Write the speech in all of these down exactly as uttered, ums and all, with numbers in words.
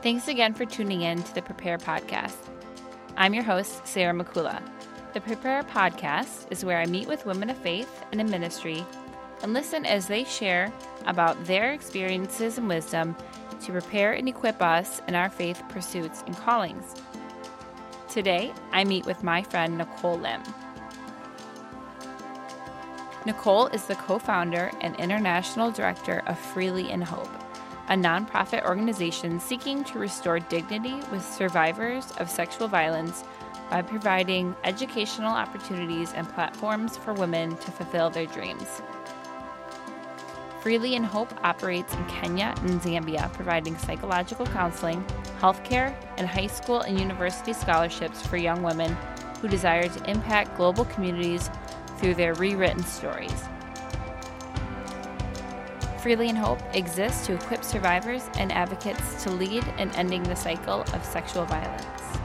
Thanks again for tuning in to the Prepare Podcast. I'm your host, Sarah Makula. The Prepare Podcast is where I meet with women of faith and in ministry and listen as they share about their experiences and wisdom to prepare and equip us in our faith pursuits and callings. Today, I meet with my friend Nicole Lim. Nicole is the co-founder and international director of Freely in Hope, a nonprofit organization seeking to restore dignity with survivors of sexual violence by providing educational opportunities and platforms for women to fulfill their dreams. Freely in Hope operates in Kenya and Zambia, providing psychological counseling, healthcare, and high school and university scholarships for young women who desire to impact global communities through their rewritten stories. Freely in Hope exists to equip survivors and advocates to lead in ending the cycle of sexual violence.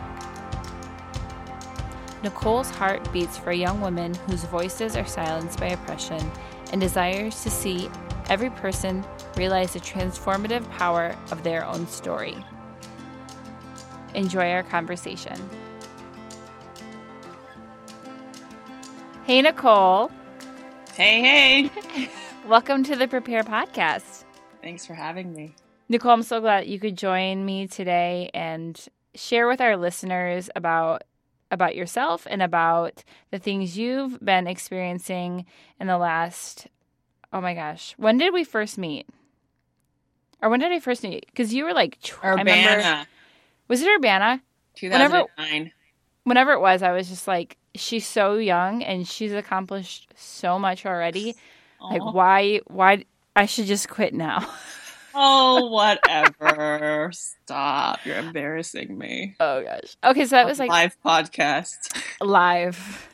Nicole's heart beats for young women whose voices are silenced by oppression and desires to see every person realize the transformative power of their own story. Enjoy our conversation. Hey, Nicole. Hey, hey. Welcome to the Prepare Podcast. Thanks for having me. Nicole, I'm so glad you could join me today and share with our listeners about about yourself and about the things you've been experiencing in the last, oh my gosh, when did we first meet? Or when did I first meet? Because you were like, Urbana. I remember, was it Urbana? two thousand nine. Whenever, whenever it was, I was just like, she's so young and she's accomplished so much already. Aww. Like, why, why, I should just quit now. Oh, whatever. Stop. You're embarrassing me. Oh, gosh. Okay, so that A was like... live podcast. Live.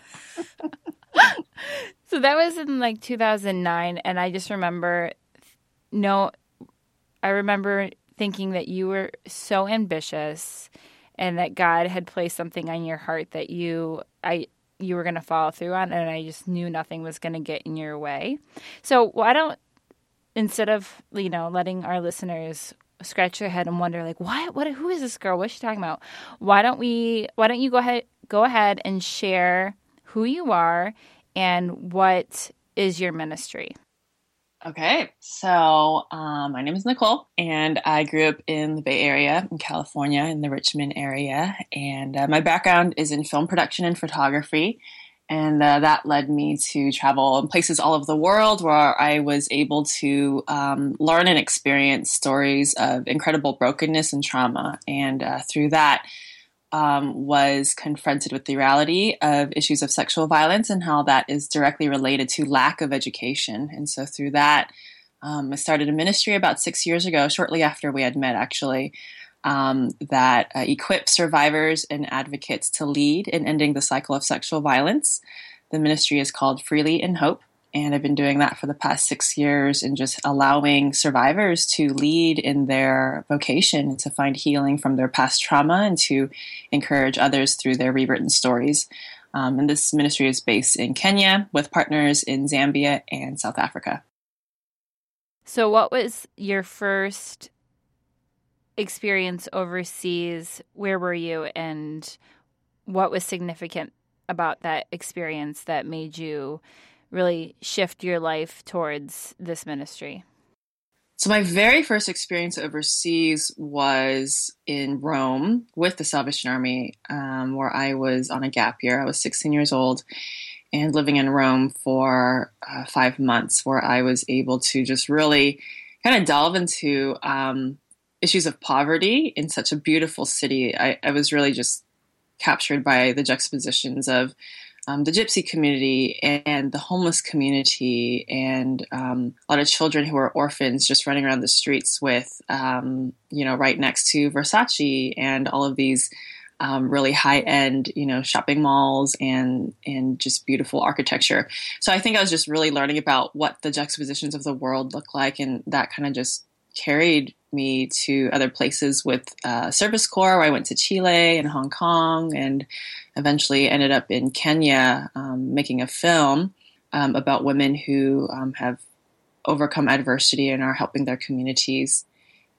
So that was in like two thousand nine, and I just remember, no, I remember thinking that you were so ambitious and that God had placed something on your heart that you, I, you were going to follow through on, and I just knew nothing was going to get in your way. So why don't, instead of, you know, letting our listeners scratch their head and wonder, like, what, what, who is this girl? What's she talking about? Why don't we, why don't you go ahead, go ahead and share who you are and what is your ministry? Okay, so um, my name is Nicole, and I grew up in the Bay Area in California, in the Richmond area, and uh, my background is in film production and photography, and uh, that led me to travel in places all over the world where I was able to um, learn and experience stories of incredible brokenness and trauma, and uh, through that, Um, was confronted with the reality of issues of sexual violence and how that is directly related to lack of education. And so through that, um, I started a ministry about six years ago, shortly after we had met, actually, um, that uh, equips survivors and advocates to lead in ending the cycle of sexual violence. The ministry is called Freely in Hope. And I've been doing that for the past six years and just allowing survivors to lead in their vocation and to find healing from their past trauma and to encourage others through their rewritten stories. Um, and this ministry is based in Kenya with partners in Zambia and South Africa. So what was your first experience overseas? Where were you, and what was significant about that experience that made you really shift your life towards this ministry? So my very first experience overseas was in Rome with the Salvation Army, um, where I was on a gap year. I was sixteen years old and living in Rome for uh, five months, where I was able to just really kind of delve into um, issues of poverty in such a beautiful city. I, I was really just captured by the juxtapositions of Um, the gypsy community and the homeless community and um, a lot of children who are orphans just running around the streets with, um, you know, right next to Versace and all of these um, really high-end, you know, shopping malls and and just beautiful architecture. So I think I was just really learning about what the juxtapositions of the world look like, and that kind of just carried me to other places with uh, Service Corps, where I went to Chile and Hong Kong, and eventually ended up in Kenya um, making a film um, about women who um, have overcome adversity and are helping their communities.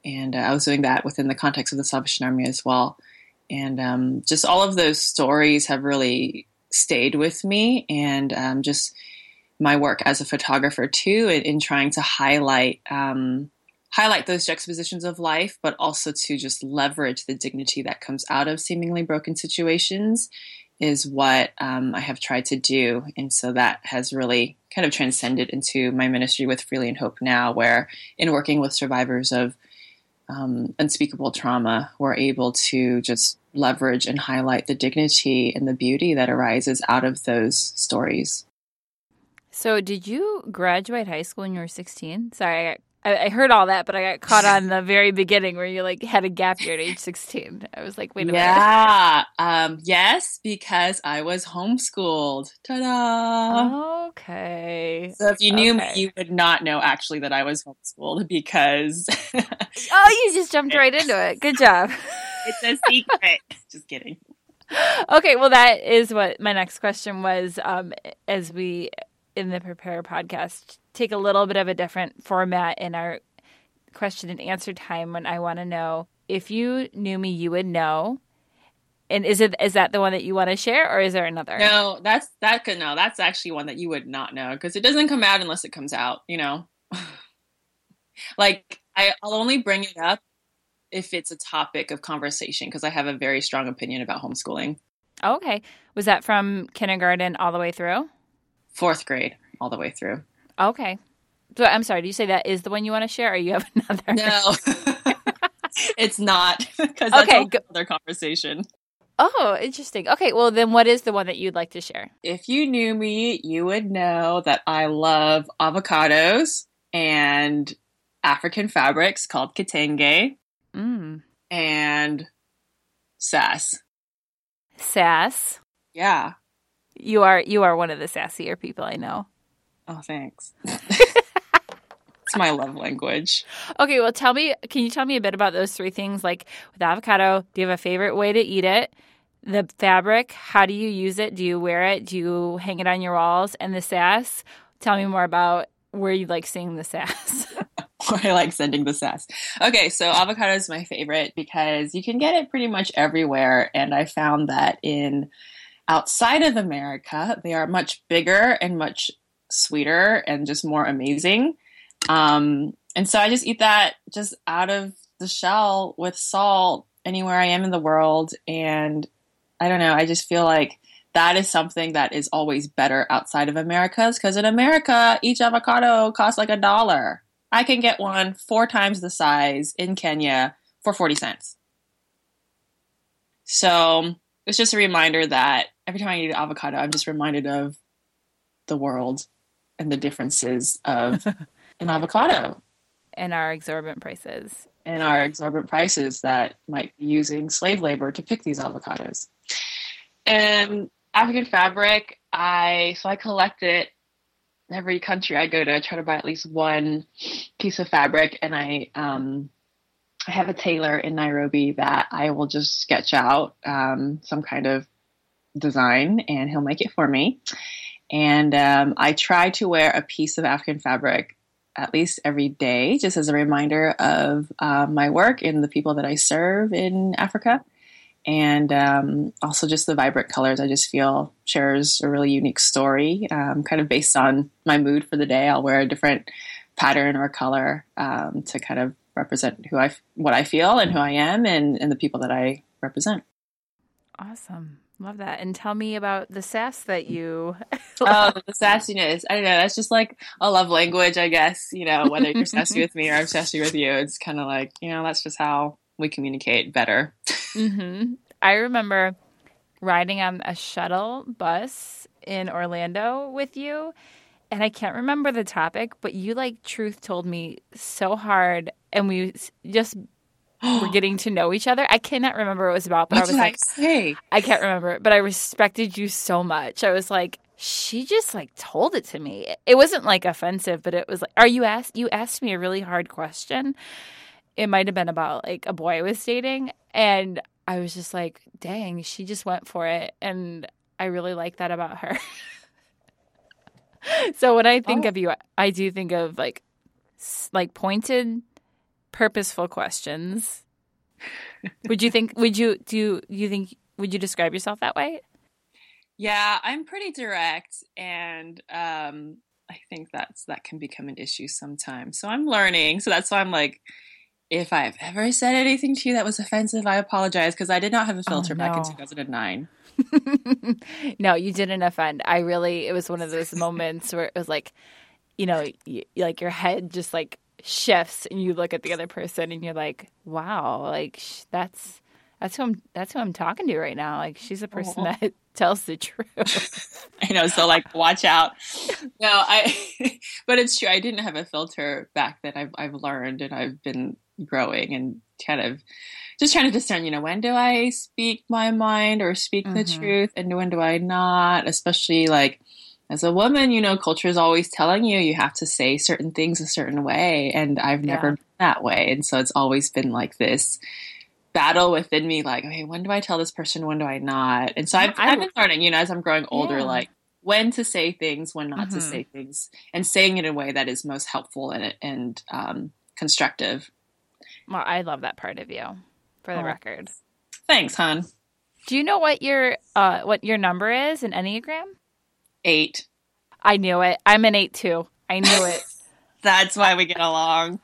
and uh, I was doing that within the context of the Salvation Army as well. And um, just all of those stories have really stayed with me, and um, just my work as a photographer too, in, in trying to highlight um, highlight those juxtapositions of life, but also to just leverage the dignity that comes out of seemingly broken situations is what um, I have tried to do. And so that has really kind of transcended into my ministry with Freely in Hope now, where in working with survivors of um, unspeakable trauma, we're able to just leverage and highlight the dignity and the beauty that arises out of those stories. So did you graduate high school when you were sixteen? Sorry, I got I, I heard all that, but I got caught on the very beginning where you like had a gap year at age sixteen. I was like, wait a yeah, minute. Yeah. Um, yes, because I was homeschooled. Ta-da! Okay. So if you knew okay. me, you would not know actually that I was homeschooled because... oh, you just jumped right into it. Good job. It's a secret. Just kidding. Okay, well, that is what my next question was. Um, as we, in the Prepare podcast, take a little bit of a different format in our question and answer time, when I want to know, if you knew me, you would know. And is it is that the one that you want to share, or is there another? No, that's that could no, that's actually one that you would not know, because it doesn't come out unless it comes out, you know. Like I, I'll only bring it up if it's a topic of conversation, because I have a very strong opinion about homeschooling. Oh, okay. Was that from kindergarten all the way through? Fourth grade, all the way through. Okay. So I'm sorry, do you say that is the one you want to share, or you have another? No, it's not, because that's okay, another conversation. Oh, interesting. Okay, well then what is the one that you'd like to share? If you knew me, you would know that I love avocados and African fabrics called kitenge. Mm. And sass. Sass? Yeah. You are you are one of the sassier people I know. Oh, thanks. It's my love language. Okay, well tell me, can you tell me a bit about those three things? Like with avocado, do you have a favorite way to eat it? The fabric, how do you use it? Do you wear it? Do you hang it on your walls? And the sass, tell me more about where you like seeing the sass. I like sending the sass. Okay, so avocado is my favorite because you can get it pretty much everywhere. And I found that in outside of America, they are much bigger and much sweeter and just more amazing. Um, and so I just eat that just out of the shell with salt anywhere I am in the world. And I don't know, I just feel like that is something that is always better outside of America, because in America, each avocado costs like a dollar. I can get one four times the size in Kenya for forty cents. So it's just a reminder that every time I eat an avocado, I'm just reminded of the world and the differences of an avocado. And our exorbitant prices. And our exorbitant prices that might be using slave labor to pick these avocados. And African fabric, I so I collect it. Every country I go to, I try to buy at least one piece of fabric, and I um, I have a tailor in Nairobi that I will just sketch out um, some kind of design, and he'll make it for me. And um, I try to wear a piece of African fabric at least every day, just as a reminder of uh, my work and the people that I serve in Africa. And um, also just the vibrant colors, I just feel shares a really unique story, um, kind of based on my mood for the day. I'll wear a different pattern or color um, to kind of represent who I, what I feel and who I am, and, and the people that I represent. Awesome. Love that. And tell me about the sass that you... Oh, the sassiness. I don't know. That's just like a love language, I guess. You know, whether you're sassy with me or I'm sassy with you, it's kind of like, you know, that's just how we communicate better. Mm-hmm. I remember riding on a shuttle bus in Orlando with you, and I can't remember the topic, but you like truth told me so hard, and we just were getting to know each other. I cannot remember what it was about, but What I was did like, I say? I can't remember, but I respected you so much. I was like, she just like told it to me. It wasn't like offensive, but it was like, are you asked? You asked me a really hard question. It might have been about like a boy I was dating, and I was just like, dang, she just went for it. And I really like that about her. So when I think Oh. of you, I do think of like like pointed purposeful questions. Would you think, would you, do you, you think, would you describe yourself that way? Yeah, I'm pretty direct, and um, I think that's that can become an issue sometimes. So I'm learning. So that's why I'm like, if I've ever said anything to you that was offensive, I apologize, because I did not have a filter Oh, back in no. two thousand nine. No, you didn't offend. I really, it was one of those moments where it was like, you know, y like your head just like shifts and you look at the other person and you're like, wow, like sh that's, that's who I'm, that's who I'm talking to right now. Like she's a person Oh. that tells the truth. I know, so like watch out. No, I but it's true. I didn't have a filter back then. I've I've learned and I've been growing and kind of just trying to discern, you know, when do I speak my mind or speak the Mhm. truth and when do I not? Especially like as a woman, you know, culture is always telling you you have to say certain things a certain way, and I've never Yeah. been that way. And so it's always been like this battle within me, like, okay, when do I tell this person, when do I not? And so I've, I, I've been learning, you know, as I'm growing older, yeah. like when to say things, when not to Mhm. say things, and saying it in a way that is most helpful and and um, constructive. Well, I love that part of you, for the Oh, record. thanks, hon. Do you know what your uh what your number is in Enneagram? Eight. I knew it. I'm an eight too. I knew it. That's why we get along.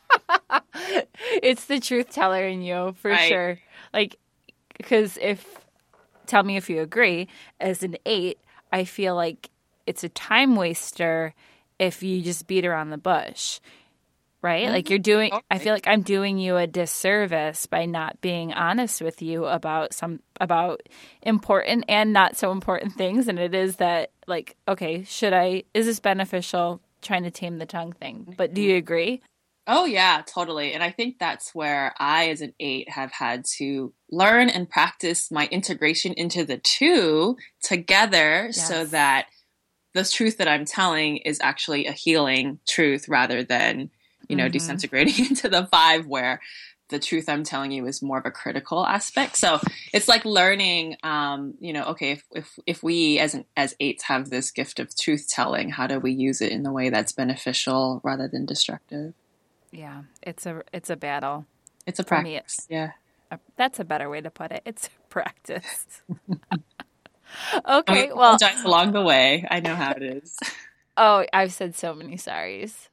It's the truth teller in you for Right. sure. Like, because if, tell me if you agree, as an eight, I feel like it's a time waster if you just beat around the bush, right? Like you're doing, I feel like I'm doing you a disservice by not being honest with you about some, about important and not so important things. And it is that, like, okay, should I, is this beneficial? Trying to tame the tongue thing. But do you agree? Oh, yeah, totally. And I think that's where I, as an eight, have had to learn and practice my integration into the two together so Yes. that the truth that I'm telling is actually a healing truth rather than, you know, Mhm. disintegrating into the five where the truth I'm telling you is more of a critical aspect. So it's like learning, um, you know, okay, if, if, if we as an, as eights have this gift of truth telling, how do we use it in the way that's beneficial rather than destructive? Yeah, it's a it's a battle. It's a For me, practice. Yeah. Uh, That's a better way to put it. It's a practice. And Okay, we well, apologize along the way. I know how it is. oh, I've said so many sorries.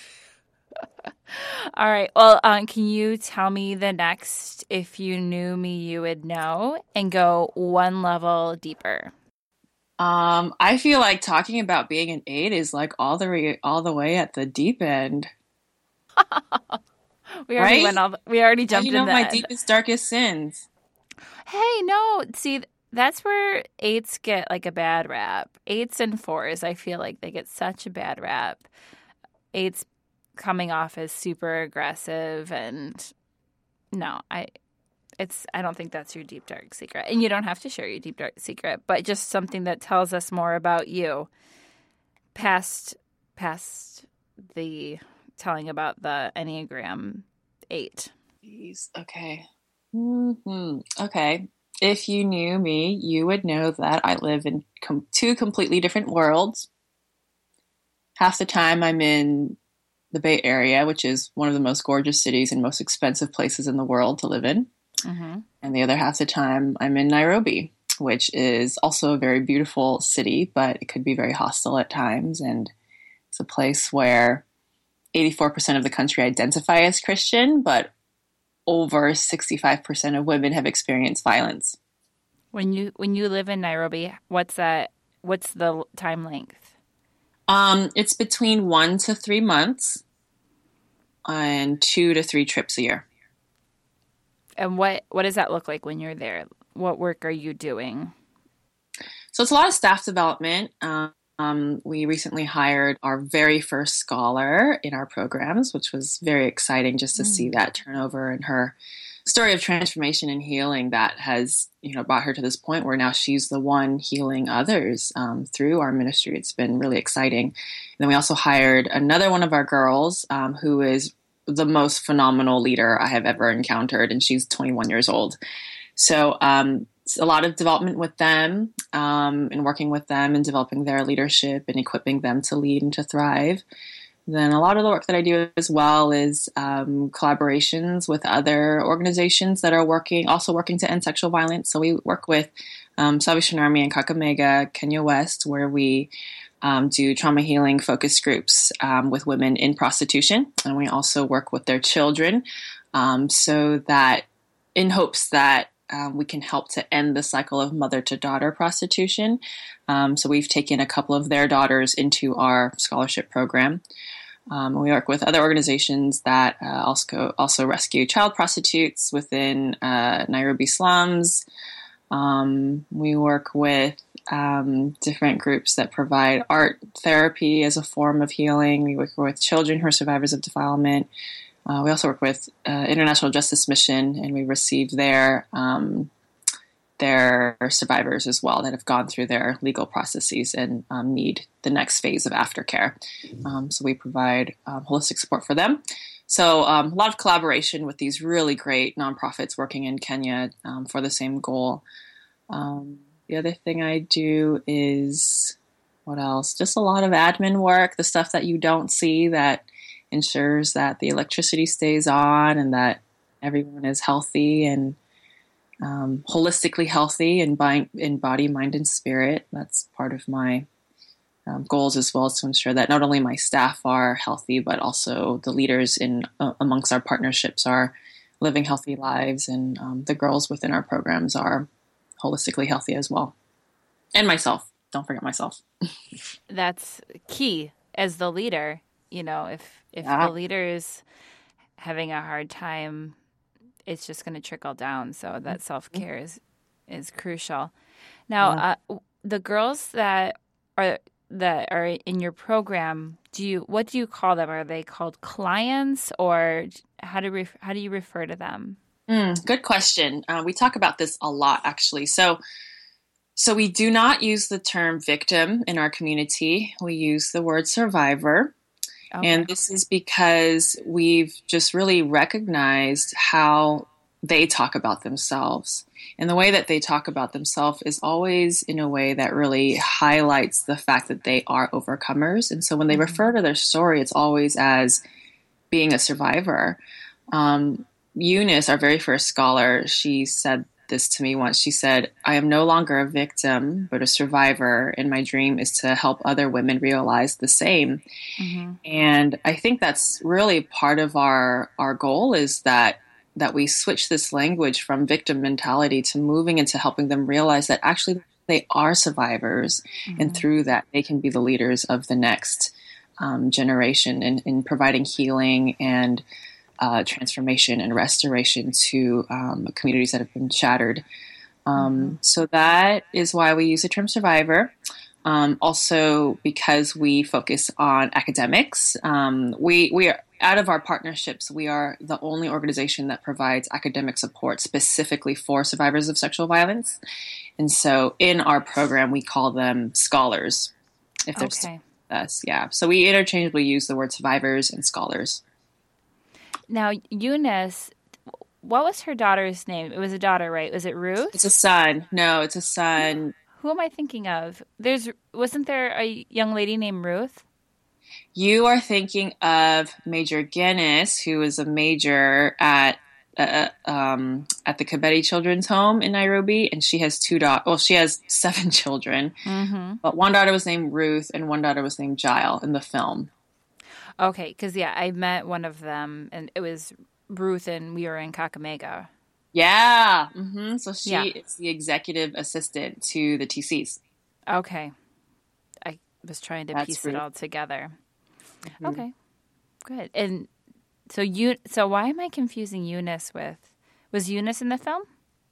All right. Well, um, can you tell me the next, if you knew me, you would know, and go one level deeper? Um, I feel like talking about being an eight is like all the re- all the way at the deep end, We already right? went all. The, we already How jumped you know in the my end. deepest, darkest sins. Hey, no. See, that's where eights get like a bad rap. Eights and fours, I feel like they get such a bad rap. Eights coming off as super aggressive, and no, I it's I don't think that's your deep dark secret. And you don't have to share your deep dark secret, but just something that tells us more about you past past the telling about the Enneagram eight. Jeez. Okay. hmm Okay. If you knew me, you would know that I live in com- two completely different worlds. Half the time I'm in the Bay Area, which is one of the most gorgeous cities and most expensive places in the world to live in. Mm-hmm. And the other half the time I'm in Nairobi, which is also a very beautiful city, but it could be very hostile at times. And it's a place where eighty-four percent of the country identify as Christian, but over sixty-five percent of women have experienced violence. When you when you live in Nairobi, what's that? What's the time length? Um, it's between one to three months and two to three trips a year. And what what does that look like when you're there? What work are you doing? So it's a lot of staff development. Um, um, we recently hired our very first scholar in our programs, which was very exciting just to mm. see that turnover and her story of transformation and healing that has, you know, brought her to this point where now she's the one healing others um, through our ministry. It's been really exciting. And then we also hired another one of our girls um, who is the most phenomenal leader I have ever encountered, and she's twenty-one years old. So um, it's a lot of development with them um, and working with them and developing their leadership and equipping them to lead and to thrive. Then a lot of the work that I do as well is um, collaborations with other organizations that are working, also working to end sexual violence. So we work with um, Salvation Army in Kakamega, Kenya West, where we um, do trauma healing focus groups um, with women in prostitution. And we also work with their children um, so that in hopes that um, we can help to end the cycle of mother to daughter prostitution. Um, so we've taken a couple of their daughters into our scholarship program. Um, we work with other organizations that uh, also also rescue child prostitutes within uh, Nairobi slums. Um, we work with um, different groups that provide art therapy as a form of healing. We work with children who are survivors of defilement. Uh, we also work with uh, International Justice Mission, and we receive their um, their survivors as well that have gone through their legal processes and um, need the next phase of aftercare. Um, so we provide um, holistic support for them. So um, a lot of collaboration with these really great nonprofits working in Kenya um, for the same goal. Um, the other thing I do is, what else? Just a lot of admin work, the stuff that you don't see that ensures that the electricity stays on and that everyone is healthy and Um, holistically healthy in, by, in body, mind, and spirit. That's part of my um, goals as well, is to ensure that not only my staff are healthy, but also the leaders in uh, amongst our partnerships are living healthy lives, and um, the girls within our programs are holistically healthy as well. And myself. Don't forget myself. That's key as the leader. You know, if if Yeah. the leader is having a hard time, it's just going to trickle down. So that self-care is, is crucial. Now, Yeah. uh, the girls that are that are in your program, do you what do you call them? Are they called clients, or how do ref, how do you refer to them? Mm, good question. Uh, we talk about this a lot, actually. So, so we do not use the term victim in our community. We use the word survivor. Okay. And this is because we've just really recognized how they talk about themselves. And the way that they talk about themselves is always in a way that really highlights the fact that they are overcomers. And so when they Mm-hmm. refer to their story, it's always as being a survivor. Um, Eunice, our very first scholar, she said this to me once. She said, "I am no longer a victim, but a survivor, and my dream is to help other women realize the same." Mm-hmm. And I think that's really part of our our goal, is that that we switch this language from victim mentality to moving into helping them realize that actually they are survivors, Mm-hmm. and through that they can be the leaders of the next um, generation in, in providing healing and Uh, transformation and restoration to um, communities that have been shattered. Um, Mm-hmm. so that is why we use the term survivor. Um, also, because we focus on academics, um, we we are out of our partnerships. We are the only organization that provides academic support specifically for survivors of sexual violence, and so in our program we call them scholars. If they're still Okay. with us, yeah. So we interchangeably use the word survivors and scholars. Now, Eunice, what was her daughter's name? It was a daughter, right? Was it Ruth? It's a son. No, it's a son. Who am I thinking of? There's wasn't there a young lady named Ruth? You are thinking of Major Guinness, who is a major at uh, um, at the Kabeti Children's Home in Nairobi, and she has two daughters. Well, she has seven children, Mm-hmm. but one daughter was named Ruth, and one daughter was named Jael in the film. Okay, because yeah, I met one of them, and it was Ruth, and we were in Kakamega. Yeah. Mm-hmm. So she Yeah. is the executive assistant to the T Cs. Okay, I was trying to That's piece Ruth. it all together. Mm-hmm. Okay, good. And so you, so why am I confusing Eunice with? Was Eunice in the film?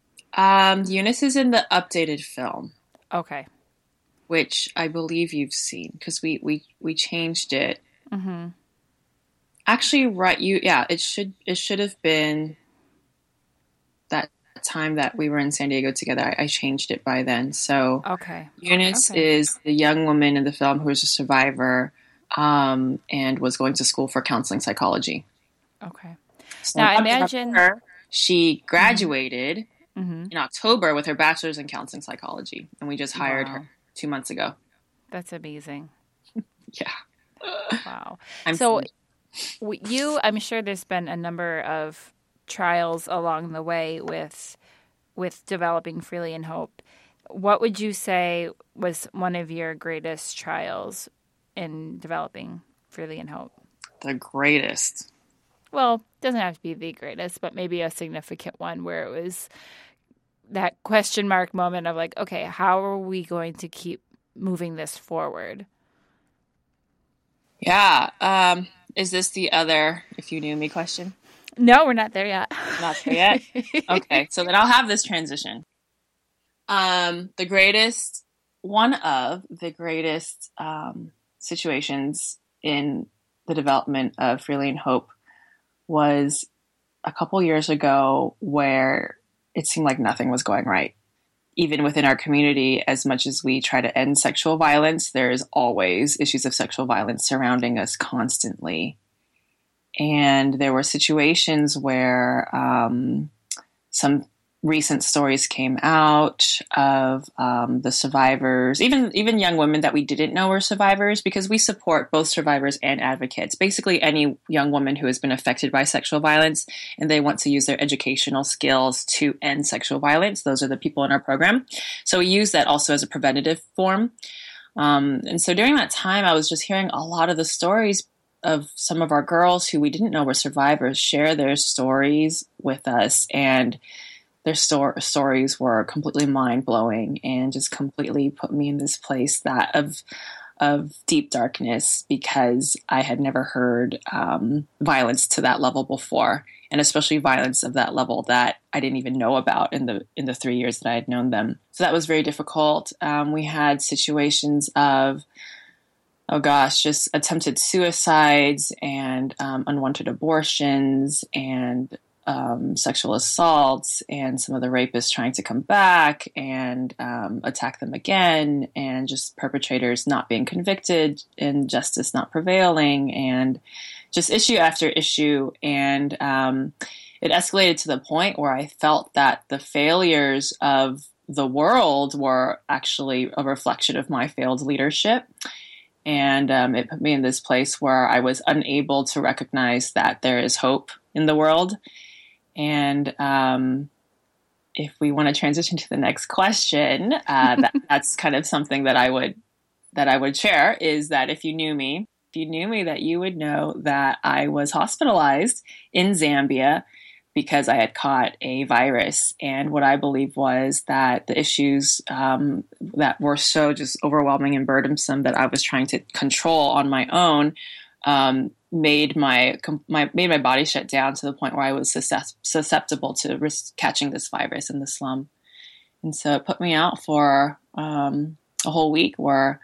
Um, Eunice is in the updated film, Okay. which I believe you've seen, because we, we, we changed it. Mm-hmm. Actually, right, you yeah, it should it should have been that time that we were in San Diego together. I, I changed it by then. So Okay. Eunice Okay. is the young woman in the film who is a survivor um, and was going to school for counseling psychology. Okay. So Now, I after imagine- her, she graduated Mm-hmm. in October with her bachelor's in counseling psychology, and we just hired Wow. her two months ago. That's amazing. Yeah. Wow. I'm So so w- you, I'm sure there's been a number of trials along the way with with developing Freely in Hope. What would you say was one of your greatest trials in developing Freely in Hope? the greatest. Well, doesn't have to be the greatest, but maybe a significant one where it was that question mark moment of like, okay, how are we going to keep moving this forward? Yeah. Um, is this the other if you knew me question? No, we're not there yet. Not there yet? Okay, so then I'll have this transition. Um, the greatest, one of the greatest um, situations in the development of Freely in Hope was a couple years ago where it seemed like nothing was going right. Even within our community, as much as we try to end sexual violence, there's always issues of sexual violence surrounding us constantly. And there were situations where um, some recent stories came out of um, the survivors, even even young women that we didn't know were survivors, because we support both survivors and advocates. Basically, any young woman who has been affected by sexual violence and they want to use their educational skills to end sexual violence, those are the people in our program. So we use that also as a preventative form. Um, and so during that time, I was just hearing a lot of the stories of some of our girls who we didn't know were survivors share their stories with us, and their sto- stories were completely mind-blowing and just completely put me in this place that of of deep darkness, because I had never heard um, violence to that level before, and especially violence of that level that I didn't even know about in the in the three years that I had known them. So that was very difficult. Um, we had situations of oh gosh, just attempted suicides and um, unwanted abortions and um, sexual assaults, and some of the rapists trying to come back and um, attack them again, and just perpetrators not being convicted and justice not prevailing, and just issue after issue. And um, it escalated to the point where I felt that the failures of the world were actually a reflection of my failed leadership. And um, it put me in this place where I was unable to recognize that there is hope in the world. And um, if we want to transition to the next question, uh, that, that's kind of something that I would that I would share, is that if you knew me, if you knew me, that you would know that I was hospitalized in Zambia because I had caught a virus. And what I believe was that the issues um, that were so just overwhelming and burdensome that I was trying to control on my own um, made my, my made my body shut down to the point where I was susceptible to risk catching this virus in the slum. And so it put me out for um, a whole week where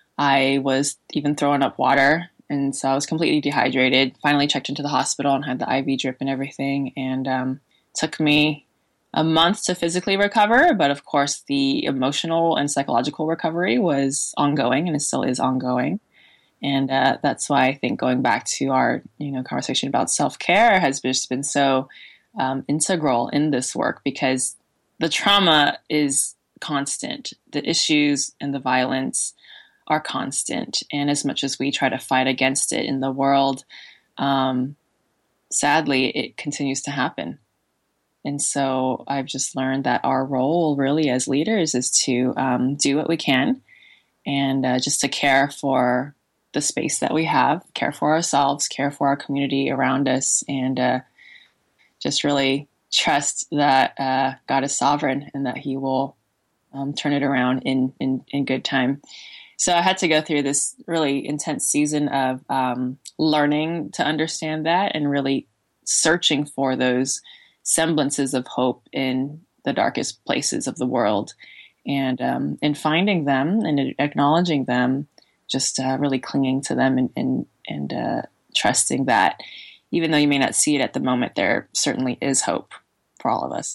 I was even throwing up water. And so I was completely dehydrated, finally checked into the hospital and had the I V drip and everything. And um, took me a month to physically recover. But of course, the emotional and psychological recovery was ongoing, and it still is ongoing. And uh, that's why I think going back to our you know conversation about self-care has just been so um, integral in this work, because the trauma is constant. The issues and the violence are constant. And as much as we try to fight against it in the world, um, sadly, it continues to happen. And so I've just learned that our role really as leaders is to um, do what we can, and uh, just to care for the space that we have, care for ourselves, care for our community around us, and uh, just really trust that uh, God is sovereign and that he will um, turn it around in, in, in good time. So I had to go through this really intense season of um, learning to understand that, and really searching for those semblances of hope in the darkest places of the world, and um, and finding them and acknowledging them, just uh, really clinging to them, and and, and uh, trusting that even though you may not see it at the moment, there certainly is hope for all of us.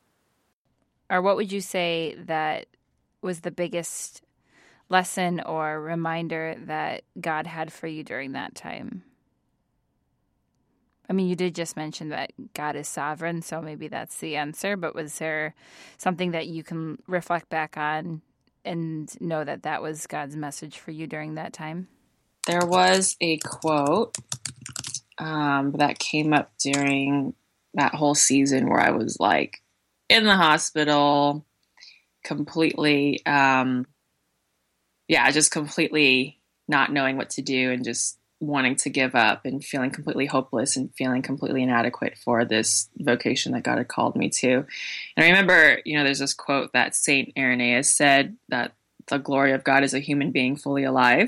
Or what would you say that was the biggest lesson or reminder that God had for you during that time? I mean, you did just mention that God is sovereign, so maybe that's the answer, but was there something that you can reflect back on and know that that was God's message for you during that time? there was a quote um, that came up during that whole season where I was like in the hospital, completely, um, yeah, just completely not knowing what to do and just wanting to give up and feeling completely hopeless and feeling completely inadequate for this vocation that God had called me to. And I remember, you know, there's this quote that Saint Irenaeus said that the glory of God is a human being fully alive.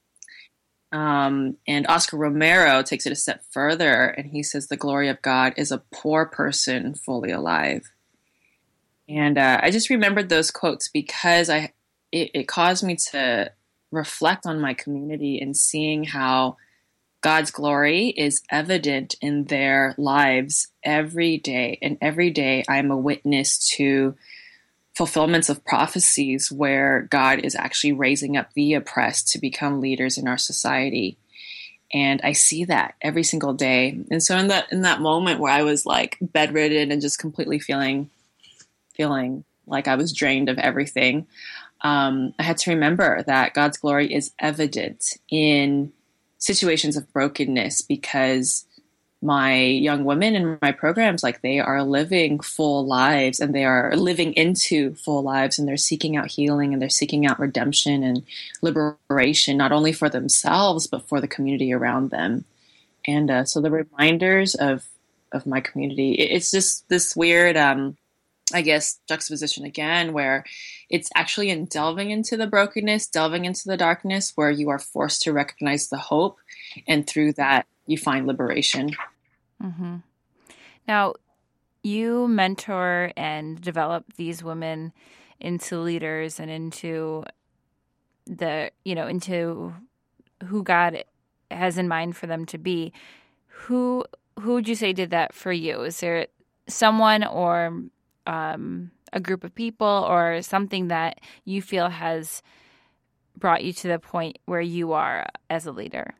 Um, and Oscar Romero takes it a step further, and he says the glory of God is a poor person fully alive. And uh, I just remembered those quotes because I it, it caused me to reflect on my community and seeing how God's glory is evident in their lives every day. And every day I'm a witness to fulfillments of prophecies where God is actually raising up the oppressed to become leaders in our society. And I see that every single day. And so in that in that moment where I was like bedridden and just completely feeling feeling like I was drained of everything, um, I had to remember that God's glory is evident in situations of brokenness, because my young women in my programs, like they are living full lives and they are living into full lives, and they're seeking out healing and they're seeking out redemption and liberation, not only for themselves, but for the community around them. And uh, so the reminders of, of my community, it, it's just this weird, um, I guess, juxtaposition again, where it's actually in delving into the brokenness, delving into the darkness, where you are forced to recognize the hope. And through that, you find liberation. Mm-hmm. Now, you mentor and develop these women into leaders and into the, you know, into who God has in mind for them to be. Who, who would you say did that for you? Is there someone or um, a group of people or something that you feel has brought you to the point where you are as a leader?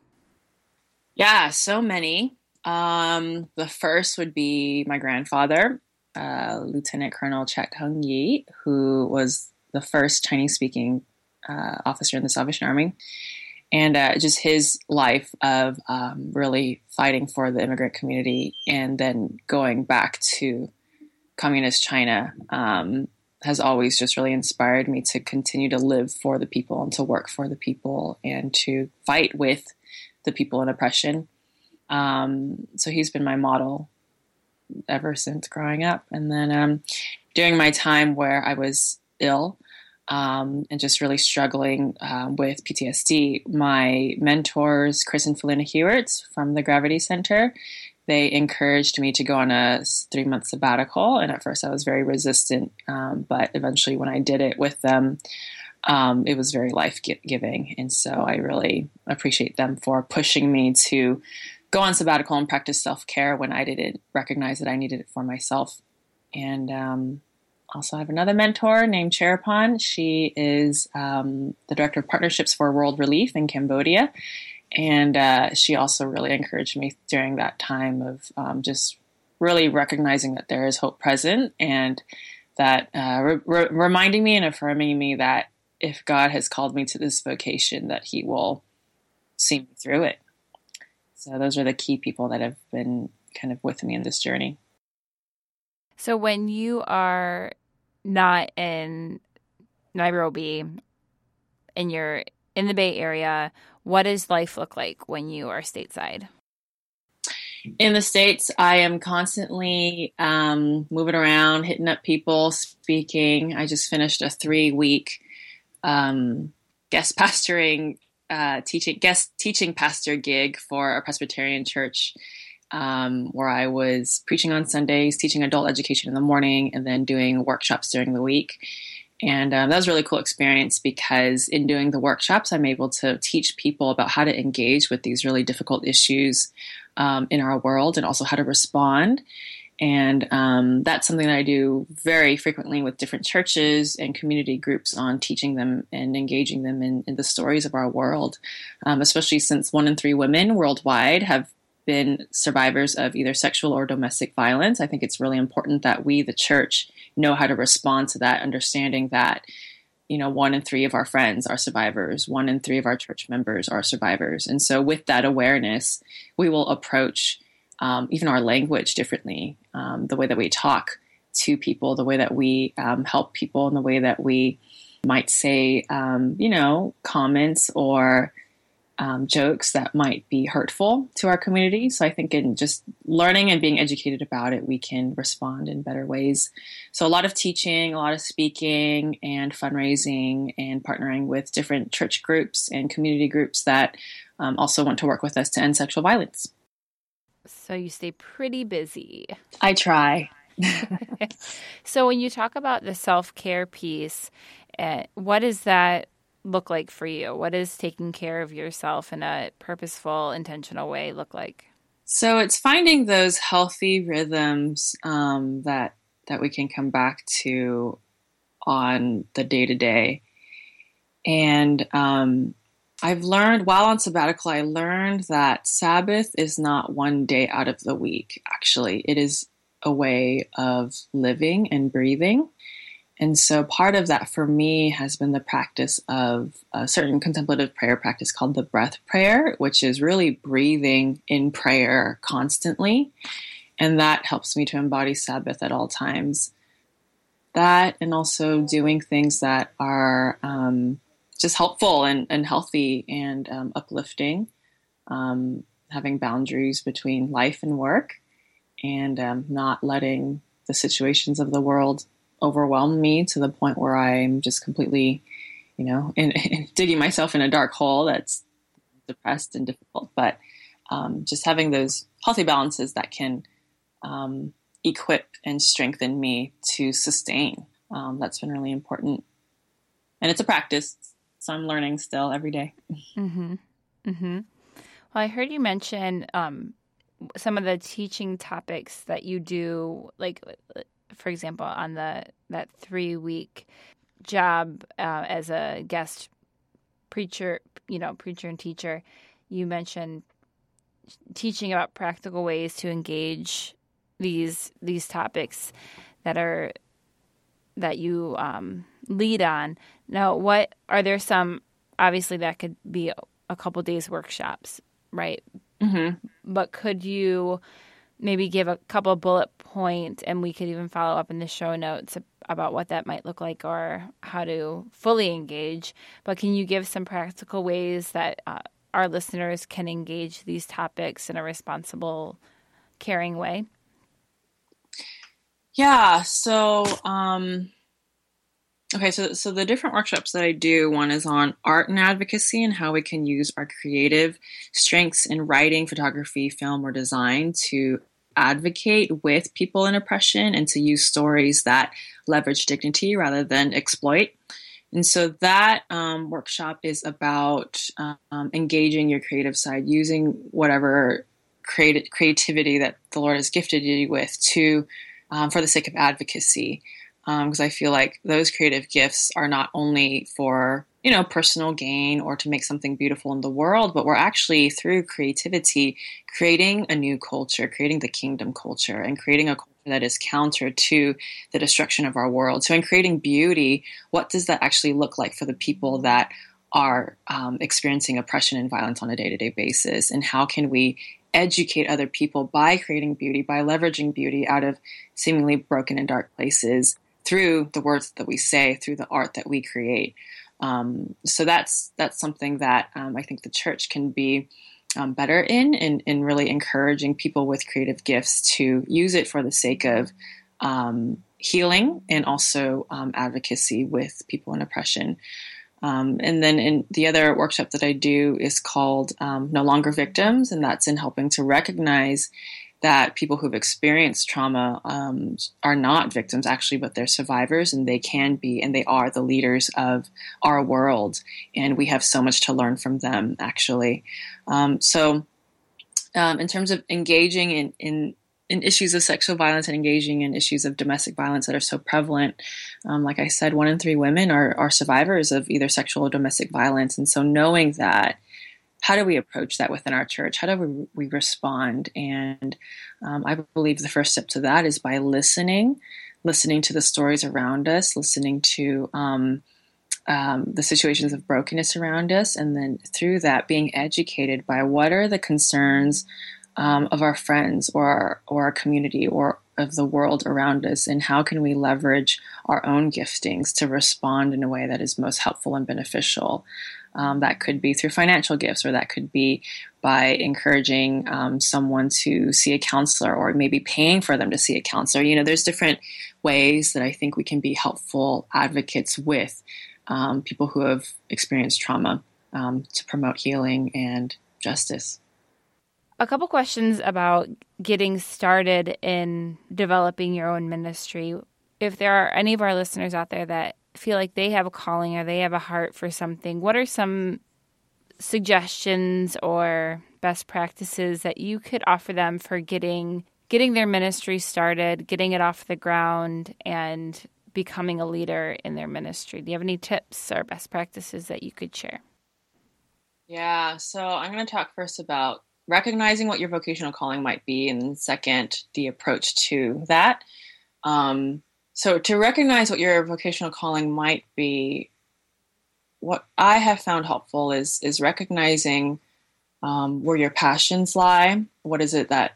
Yeah, so many. Um, the first would be my grandfather, uh, Lieutenant Colonel Chet Hung Yi, who was the first Chinese-speaking uh, officer in the Salvation Army. And uh, just his life of um, really fighting for the immigrant community and then going back to communist China um, has always just really inspired me to continue to live for the people and to work for the people and to fight with the people in oppression. Um, so he's been my model ever since growing up. And then um, during my time where I was ill um, and just really struggling uh, with P T S D, my mentors, Chris and Felina Hewerts from the Gravity Center, they encouraged me to go on a three-month sabbatical. And at first I was very resistant, um, but eventually when I did it with them, Um, it was very life-giving. And so I really appreciate them for pushing me to go on sabbatical and practice self-care when I didn't recognize that I needed it for myself. And um, also I have another mentor named Cherapan. She is um, the Director of Partnerships for World Relief in Cambodia. And uh, she also really encouraged me during that time of um, just really recognizing that there is hope present, and that uh, re- re- reminding me and affirming me that if God has called me to this vocation, that he will see me through it. So those are the key people that have been kind of with me in this journey. So when you are not in Nairobi and you're in the Bay Area, what does life look like when you are stateside? In the States, I am constantly um, moving around, hitting up people, speaking. I just finished a three-week Um, guest pastoring, uh, teaching, guest teaching pastor gig for a Presbyterian church, um, where I was preaching on Sundays, teaching adult education in the morning, and then doing workshops during the week. And um, that was a really cool experience, because in doing the workshops, I'm able to teach people about how to engage with these really difficult issues um, in our world, and also how to respond. And um, that's something that I do very frequently with different churches and community groups, on teaching them and engaging them in, in the stories of our world, um, especially since one in three women worldwide have been survivors of either sexual or domestic violence. I think it's really important that we, the church, know how to respond to that, understanding that, you know, one in three of our friends are survivors. One in three of our church members are survivors. And so with that awareness, we will approach um, even our language differently, um, the way that we talk to people, the way that we um, help people, and the way that we might say, um, you know, comments or um, jokes that might be hurtful to our community. So I think in just learning and being educated about it, we can respond in better ways. So a lot of teaching, a lot of speaking and fundraising and partnering with different church groups and community groups that um, also want to work with us to end sexual violence. So you stay pretty busy. I try. So when you talk about the self-care piece, uh, what does that look like for you? What does taking care of yourself in a purposeful, intentional way look like? So it's finding those healthy rhythms um, that that we can come back to on the day-to-day. And um, I've learned, while on sabbatical, I learned that Sabbath is not one day out of the week, actually. It is a way of living and breathing. And so part of that for me has been the practice of a certain contemplative prayer practice called the breath prayer, which is really breathing in prayer constantly. And that helps me to embody Sabbath at all times. That, and also doing things that are um, just helpful and, and healthy and um, uplifting, um, having boundaries between life and work, and um, not letting the situations of the world overwhelm me to the point where I'm just completely, you know, in, in digging myself in a dark hole that's depressed and difficult. But um, just having those healthy balances that can um, equip and strengthen me to sustain. Um, that's been really important. And it's a practice, so I'm learning still every day. Mm-hmm. Mm-hmm. Well, I heard you mention um, some of the teaching topics that you do, like, for example, on the that three-week job uh, as a guest preacher, you know, preacher and teacher, you mentioned teaching about practical ways to engage these these topics that are that you um, lead on. Now, what are there some? Obviously, that could be a couple days workshops, right? Mm-hmm. But could you maybe give a couple of bullet points, and we could even follow up in the show notes about what that might look like or how to fully engage. But can you give some practical ways that uh, our listeners can engage these topics in a responsible, caring way? Yeah. So, um, okay. So, so the different workshops that I do, one is on art and advocacy and how we can use our creative strengths in writing, photography, film, or design to advocate with people in oppression and to use stories that leverage dignity rather than exploit. And so that um, workshop is about um, engaging your creative side, using whatever creati- creativity that the Lord has gifted you with to um, for the sake of advocacy. Because um, I feel like those creative gifts are not only for, you know, personal gain or to make something beautiful in the world, but we're actually, through creativity, creating a new culture, creating the kingdom culture, and creating a culture that is counter to the destruction of our world. So in creating beauty, what does that actually look like for the people that are um, experiencing oppression and violence on a day-to-day basis? And how can we educate other people by creating beauty, by leveraging beauty out of seemingly broken and dark places through the words that we say, through the art that we create? Um, so that's that's something that um, I think the church can be um, better in, in, in really encouraging people with creative gifts to use it for the sake of um, healing and also um, advocacy with people in oppression. Um, and then in the other workshop that I do is called um, No Longer Victims, and that's in helping to recognize that people who've experienced trauma um, are not victims, actually, but they're survivors, and they can be, and they are the leaders of our world. And we have so much to learn from them, actually. Um, so um, in terms of engaging in, in, in issues of sexual violence and engaging in issues of domestic violence that are so prevalent, um, like I said, one in three women are, are survivors of either sexual or domestic violence. And so knowing that, how do we approach that within our church? How do we, we respond? And um, I believe the first step to that is by listening, listening to the stories around us, listening to um, um, the situations of brokenness around us, and then through that being educated by what are the concerns um, of our friends or our, or our community or of the world around us, and how can we leverage our own giftings to respond in a way that is most helpful and beneficial. Um, that could be through financial gifts, or that could be by encouraging um, someone to see a counselor, or maybe paying for them to see a counselor. You know, there's different ways that I think we can be helpful advocates with um, people who have experienced trauma um, to promote healing and justice. A couple questions about getting started in developing your own ministry. If there are any of our listeners out there that feel like they have a calling or they have a heart for something, what are some suggestions or best practices that you could offer them for getting getting their ministry started, getting it off the ground, and becoming a leader in their ministry? Do you have any tips or best practices that you could share? Yeah, so I'm going to talk first about recognizing what your vocational calling might be, and then second, the approach to that. Um, so to recognize what your vocational calling might be, what I have found helpful is is recognizing um, where your passions lie. What is it that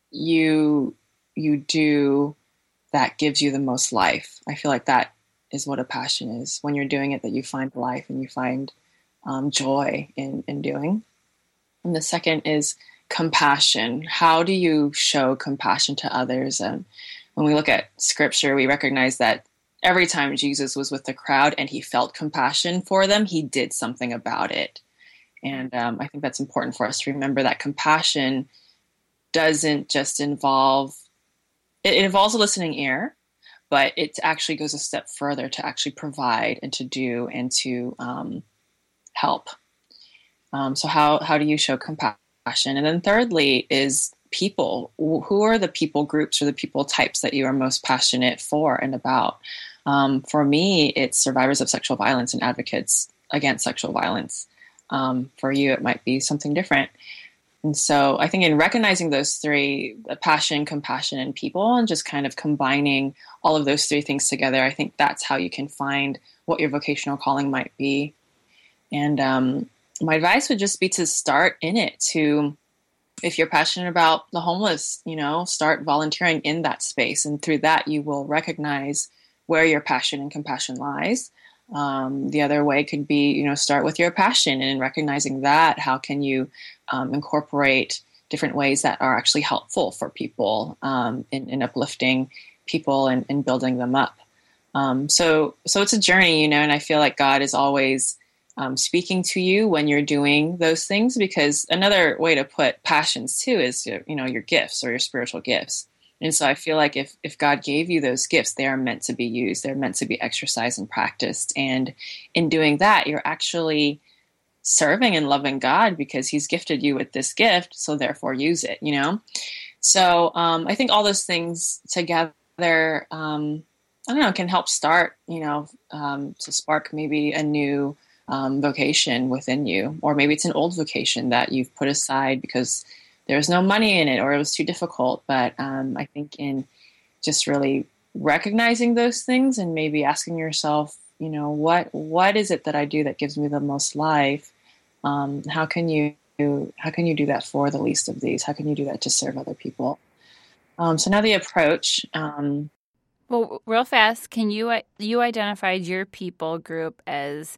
you you do that gives you the most life? I feel like that is what a passion is. When you're doing it, that you find life and you find um, joy in in doing. And the second is compassion. How do you show compassion to others? And when we look at scripture, we recognize that every time Jesus was with the crowd and he felt compassion for them, he did something about it. And um, I think that's important for us to remember that compassion doesn't just involve, it, it involves a listening ear, but it actually goes a step further to actually provide and to do and to um, help. Um, so how, how do you show compassion? And then thirdly is people. Who are the people groups or the people types that you are most passionate for and about? Um, for me, it's survivors of sexual violence and advocates against sexual violence. Um, for you, it might be something different. And so I think in recognizing those three, the passion, compassion, and people, and just kind of combining all of those three things together, I think that's how you can find what your vocational calling might be. And um, my advice would just be to start in it, to, if you're passionate about the homeless, you know, start volunteering in that space. And through that, you will recognize where your passion and compassion lies. Um, the other way could be, you know, start with your passion, and in recognizing that, how can you um, incorporate different ways that are actually helpful for people um, in, in uplifting people and, and building them up. Um, so, so it's a journey, you know, and I feel like God is always Um, speaking to you when you're doing those things, because another way to put passions too is, you know, your gifts or your spiritual gifts. And so I feel like if, if God gave you those gifts, they are meant to be used. They're meant to be exercised and practiced. And in doing that, you're actually serving and loving God because he's gifted you with this gift. So therefore use it, you know? So um, I think all those things together, um, I don't know, can help start, you know, um, to spark maybe a new Um, vocation within you, or maybe it's an old vocation that you've put aside because there's no money in it or it was too difficult. But um, I think in just really recognizing those things and maybe asking yourself, you know, what what is it that I do that gives me the most life? Um, how can you how can you do that for the least of these? How can you do that to serve other people? Um, so now the approach. Um, well, real fast, can you you identified your people group as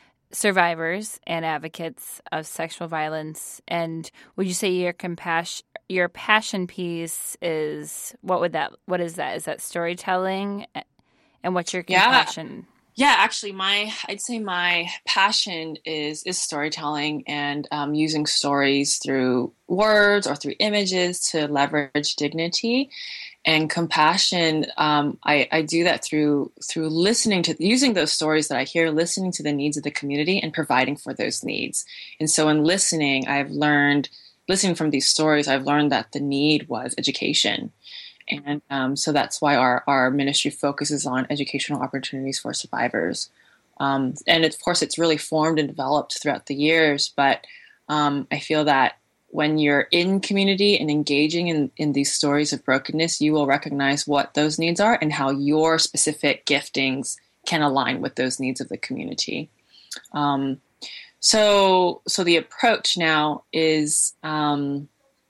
survivors and advocates of sexual violence, and would you say your compassion, your passion piece is what would that? What is that? Is that storytelling? And what's your compassion? Yeah, yeah actually, my I'd say my passion is is storytelling and um, using stories through words or through images to leverage dignity. And compassion, um, I, I do that through through listening to, using those stories that I hear, listening to the needs of the community and providing for those needs. And so in listening, I've learned, listening from these stories, I've learned that the need was education. And um, so that's why our, our ministry focuses on educational opportunities for survivors. Um, and of course, it's really formed and developed throughout the years, but um, I feel that when you're in community and engaging in, in these stories of brokenness, you will recognize what those needs are and how your specific giftings can align with those needs of the community. Um, so, so the approach now is, um,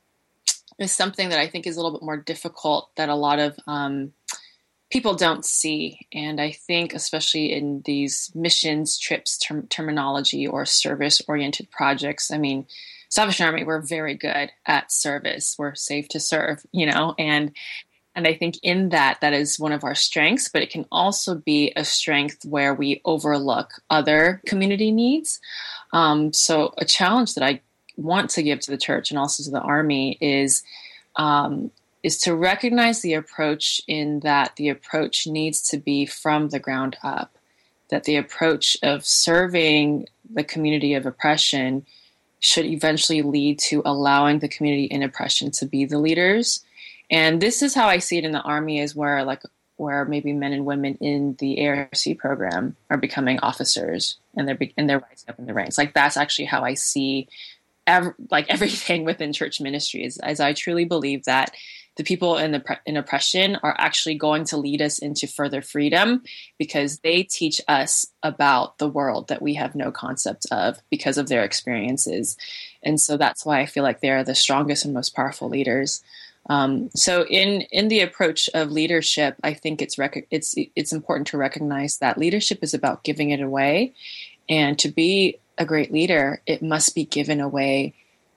is something that I think is a little bit more difficult that a lot of, um, people don't see. And I think especially in these missions, trips, term- terminology, or service-oriented projects, I mean, Salvation Army, we're very good at service. We're safe to serve, you know, and and I think in that, that is one of our strengths, but it can also be a strength where we overlook other community needs. Um, so a challenge that I want to give to the church and also to the Army is um, is to recognize the approach in that the approach needs to be from the ground up, that the approach of serving the community of oppression should eventually lead to allowing the community in oppression to be the leaders. And this is how I see it in the Army, is where like where maybe men and women in the A R C program are becoming officers and they're and they're rising up in the ranks. Like that's actually how I see ev- like everything within church ministry, is as I truly believe that the people in the pre- in oppression are actually going to lead us into further freedom, because they teach us about the world that we have no concept of because of their experiences. And so that's why I feel like they're the strongest and most powerful leaders. Um, so in, in the approach of leadership, I think it's, rec- it's, it's important to recognize that leadership is about giving it away, and to be a great leader, it must be given away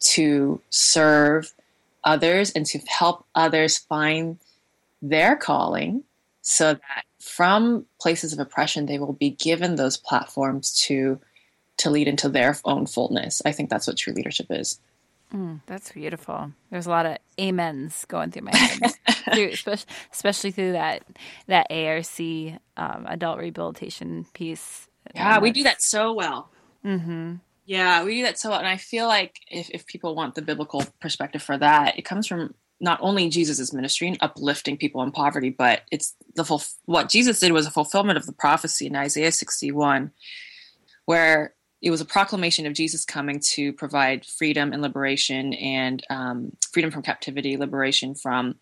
to serve others and to help others find their calling, so that from places of oppression, they will be given those platforms to, to lead into their own fullness. I think that's what true leadership is. Mm, that's beautiful. There's a lot of amens going through my head, through, especially, especially through that that A R C um, adult rehabilitation piece. Yeah, we do that so well. Mm-hmm. Yeah, we do that so well. And I feel like if, if people want the biblical perspective for that, it comes from not only Jesus's ministry and uplifting people in poverty, but it's the full, what Jesus did was a fulfillment of the prophecy in Isaiah sixty-one, where it was a proclamation of Jesus coming to provide freedom and liberation, and um, freedom from captivity, liberation from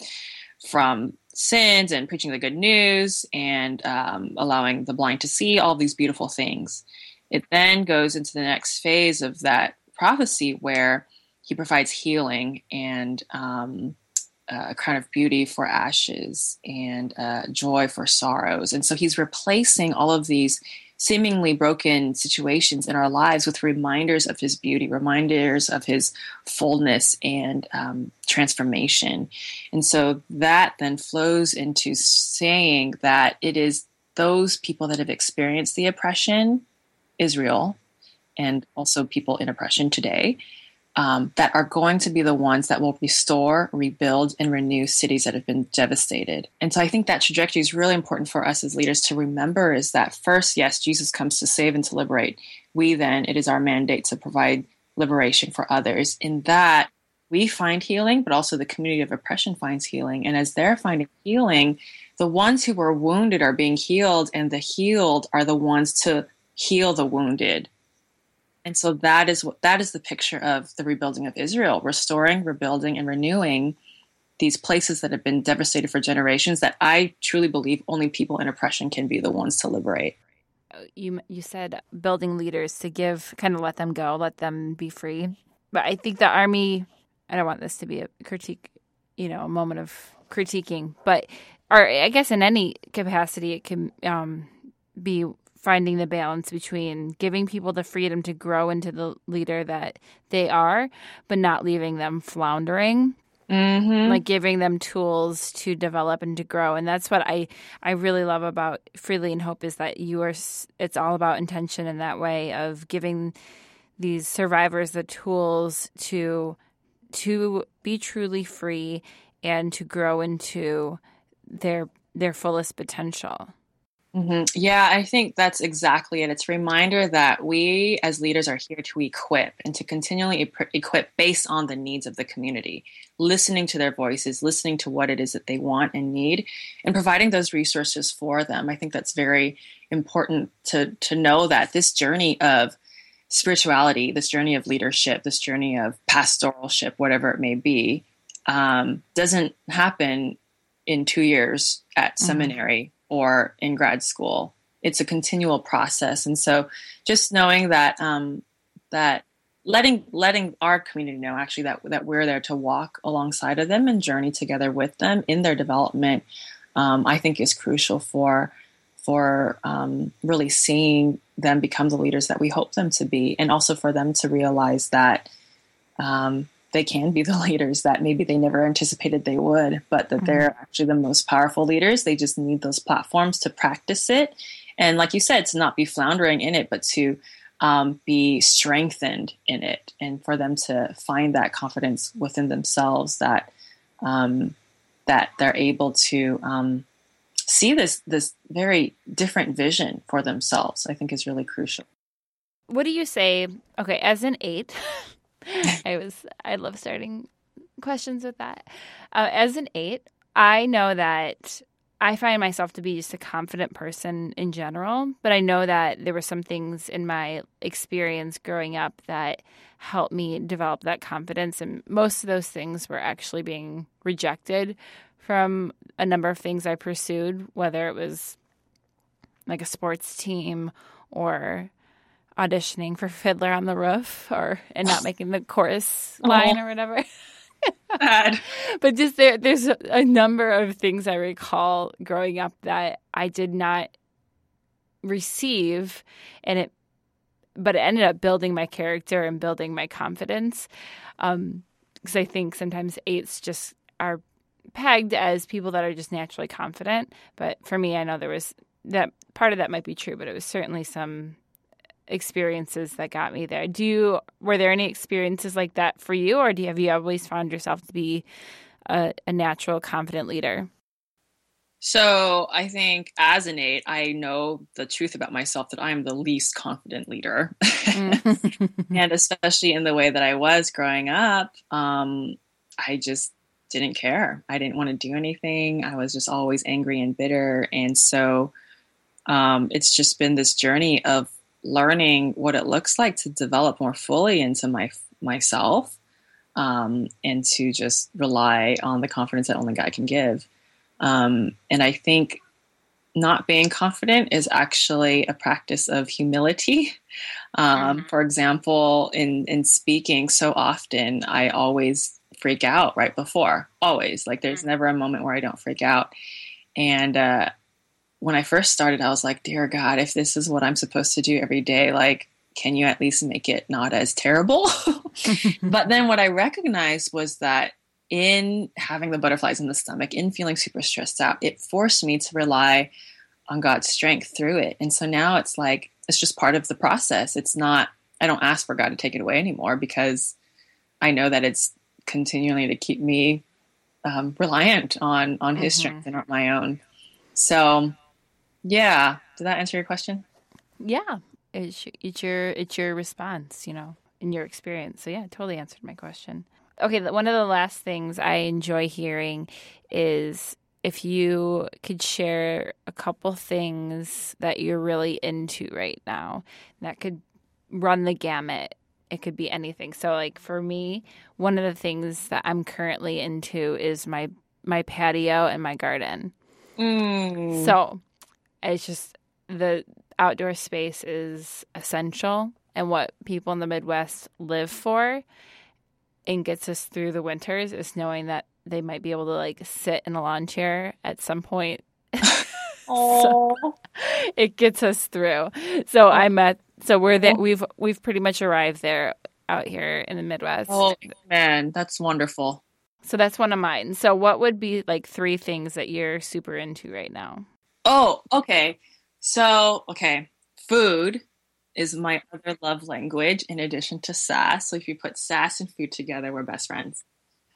from sins, and preaching the good news, and um, allowing the blind to see, all these beautiful things. It then goes into the next phase of that prophecy, where he provides healing and um, a crown of beauty for ashes, and uh, joy for sorrows. And so he's replacing all of these seemingly broken situations in our lives with reminders of his beauty, reminders of his fullness and um, transformation. And so that then flows into saying that it is those people that have experienced the oppression, Israel, and also people in oppression today, um, that are going to be the ones that will restore, rebuild, and renew cities that have been devastated. And so I think that trajectory is really important for us as leaders to remember, is that first, yes, Jesus comes to save and to liberate. We then, it is our mandate to provide liberation for others. In that, we find healing, but also the community of oppression finds healing. And as they're finding healing, the ones who were wounded are being healed, and the healed are the ones to heal the wounded. And so that is what that is the picture of the rebuilding of Israel, restoring, rebuilding, and renewing these places that have been devastated for generations, that I truly believe only people in oppression can be the ones to liberate. You you said building leaders to give, kind of let them go, let them be free. But I think the Army, I don't want this to be a critique, you know, a moment of critiquing, but, or I guess in any capacity, it can um, be finding the balance between giving people the freedom to grow into the leader that they are, but not leaving them floundering. Mm-hmm. Like giving them tools to develop and to grow. And that's what I, I really love about Freely in Hope, is that you are, it's all about intention in that way of giving these survivors the tools to, to be truly free and to grow into their, their fullest potential. Mm-hmm. Yeah, I think that's exactly it. It's a reminder that we as leaders are here to equip and to continually e- equip based on the needs of the community, listening to their voices, listening to what it is that they want and need, and providing those resources for them. I think that's very important to, to know that this journey of spirituality, this journey of leadership, this journey of pastoralship, whatever it may be, um, doesn't happen in two years at seminary. Mm-hmm. or in grad school. it's a continual process. And so just knowing that, um, that letting, letting our community know actually that, that we're there to walk alongside of them and journey together with them in their development, um, I think is crucial for, for um, really seeing them become the leaders that we hope them to be. And also for them to realize that um, they can be the leaders that maybe they never anticipated they would, but that mm-hmm. they're actually the most powerful leaders. They just need those platforms to practice it. And like you said, to not be floundering in it, but to um, be strengthened in it, and for them to find that confidence within themselves that um, that they're able to um, see this this very different vision for themselves, I think is really crucial. What do you say? Okay, as an eight, I was I love starting questions with that. Uh, as an eight, I know that I find myself to be just a confident person in general, but I know that there were some things in my experience growing up that helped me develop that confidence, and most of those things were actually being rejected from a number of things I pursued, whether it was like a sports team or auditioning for Fiddler on the Roof or and not making the chorus line or whatever. But just there, there's a, a number of things I recall growing up that I did not receive, and it, but it ended up building my character and building my confidence. Um, because I think sometimes eights just are pegged as people that are just naturally confident. But for me, I know there was that part of that might be true, but it was certainly some experiences that got me there. Do you, were there any experiences like that for you, or do you, have you always found yourself to be a, a natural, confident leader? So I think as an eight, I know the truth about myself that I'm the least confident leader. Mm. And especially in the way that I was growing up, um, I just didn't care. I didn't want to do anything. I was just always angry and bitter. And so um, it's just been this journey of learning what it looks like to develop more fully into my myself, um, and to just rely on the confidence that only God can give. Um, and I think not being confident is actually a practice of humility. Um, mm-hmm. For example, in in speaking, so often I always freak out right before. Always, like there's mm-hmm. never a moment where I don't freak out. And uh, when I first started, I was like, dear God, if this is what I'm supposed to do every day, like, can you at least make it not as terrible? But then what I recognized was that in having the butterflies in the stomach, in feeling super stressed out, it forced me to rely on God's strength through it. And so now it's like, it's just part of the process. It's not, I don't ask for God to take it away anymore, because I know that it's continually to keep me um, reliant on, on his mm-hmm. strength and not my own. So yeah. Did that answer your question? Yeah. It's, it's your, it's your response, you know, in your experience. So yeah, it totally answered my question. Okay. One of the last things I enjoy hearing is if you could share a couple things that you're really into right now that could run the gamut. It could be anything. So like for me, one of the things that I'm currently into is my, my patio and my garden. Mm. So it's just the outdoor space is essential and what people in the Midwest live for, and gets us through the winters is knowing that they might be able to like sit in a lawn chair at some point. So it gets us through. So I'm at, so we're there. We've, we've pretty much arrived there out here in the Midwest. Oh man, that's wonderful. So that's one of mine. So what would be like three things that you're super into right now? Oh, okay. So, okay. Food is my other love language in addition to sass. So if you put sass and food together, we're best friends.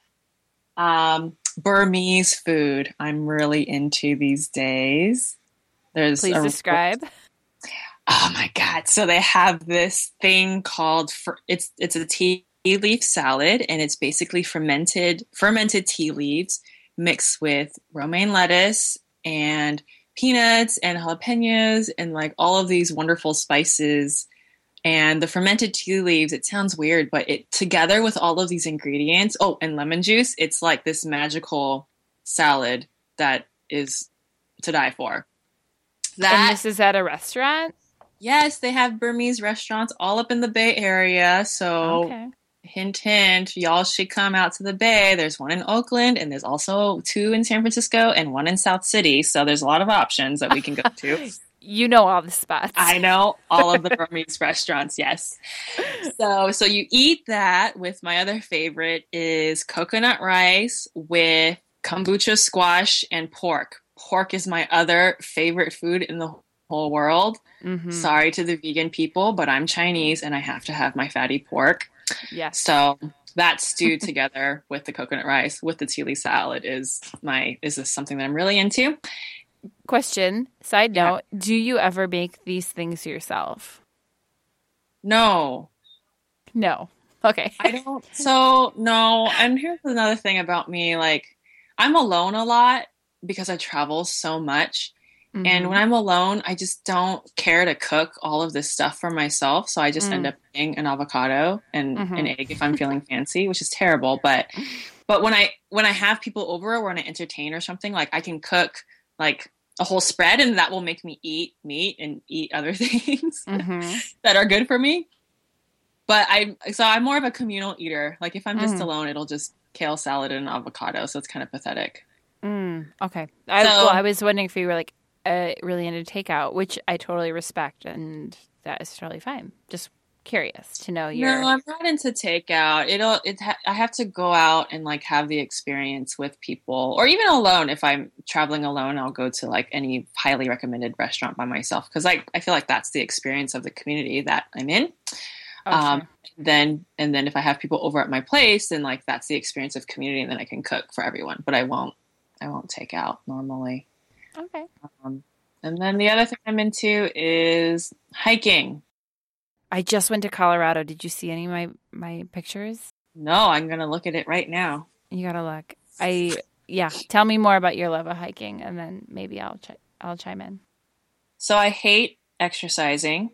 Um, Burmese food I'm really into these days. There's Please a, describe. Oh my God. So they have this thing called, it's it's a tea leaf salad, and it's basically fermented fermented tea leaves mixed with romaine lettuce and peanuts and jalapenos and like all of these wonderful spices. And the fermented tea leaves, it sounds weird, but it together with all of these ingredients, oh, and lemon juice, it's like this magical salad that is to die for. And That this is at a restaurant? Yes, they have Burmese restaurants all up in the Bay Area. So, Okay. hint, hint, y'all should come out to the Bay. There's one in Oakland, and there's also two in San Francisco and one in South City. So, there's a lot of options that we can go to. You know all the spots. I know all of the Burmese restaurants, yes. So, so you eat that with my other favorite is coconut rice with kombucha squash and pork. Pork is my other favorite food in the whole world. Mm-hmm. Sorry to the vegan people, but I'm Chinese and I have to have my fatty pork. Yes. So that stewed together with the coconut rice with the chili salad is my is this something that I'm really into. Question, side Yeah. note, do you ever make these things yourself? No, No. Okay. I don't. So no, and here's another thing about me. Like I'm alone a lot because I travel so much. Mhm. And when I'm alone, I just don't care to cook all of this stuff for myself. So I just Mm. end up eating an avocado and Mhm. an egg if I'm feeling fancy, which is terrible. But but when I when I have people over or when I entertain or something, like I can cook like a whole spread and that will make me eat meat and eat other things Mhm. that are good for me. But I so I'm more of a communal eater. Like if I'm just Mm. alone, it'll just kale salad and avocado. So it's kind of pathetic. Mm, okay. I, So- well, I was wondering if you were like uh, really into takeout, which I totally respect, and that is totally fine. Just curious to know your. No, I'm not into takeout. It'll it ha- I have to go out and like have the experience with people, or even alone. If I'm traveling alone, I'll go to like any highly recommended restaurant by myself because I I feel like that's the experience of the community that I'm in. Oh, um, sure. Then and then if I have people over at my place, then like that's the experience of community, and then I can cook for everyone. But I won't I won't take out normally. Okay. Um, and then the other thing I'm into is hiking. I just went to Colorado. Did you see any of my my pictures? No, I'm gonna look at it right now. You gotta look. I yeah. Tell me more about your love of hiking, and then maybe I'll ch- I'll chime in. So I hate exercising.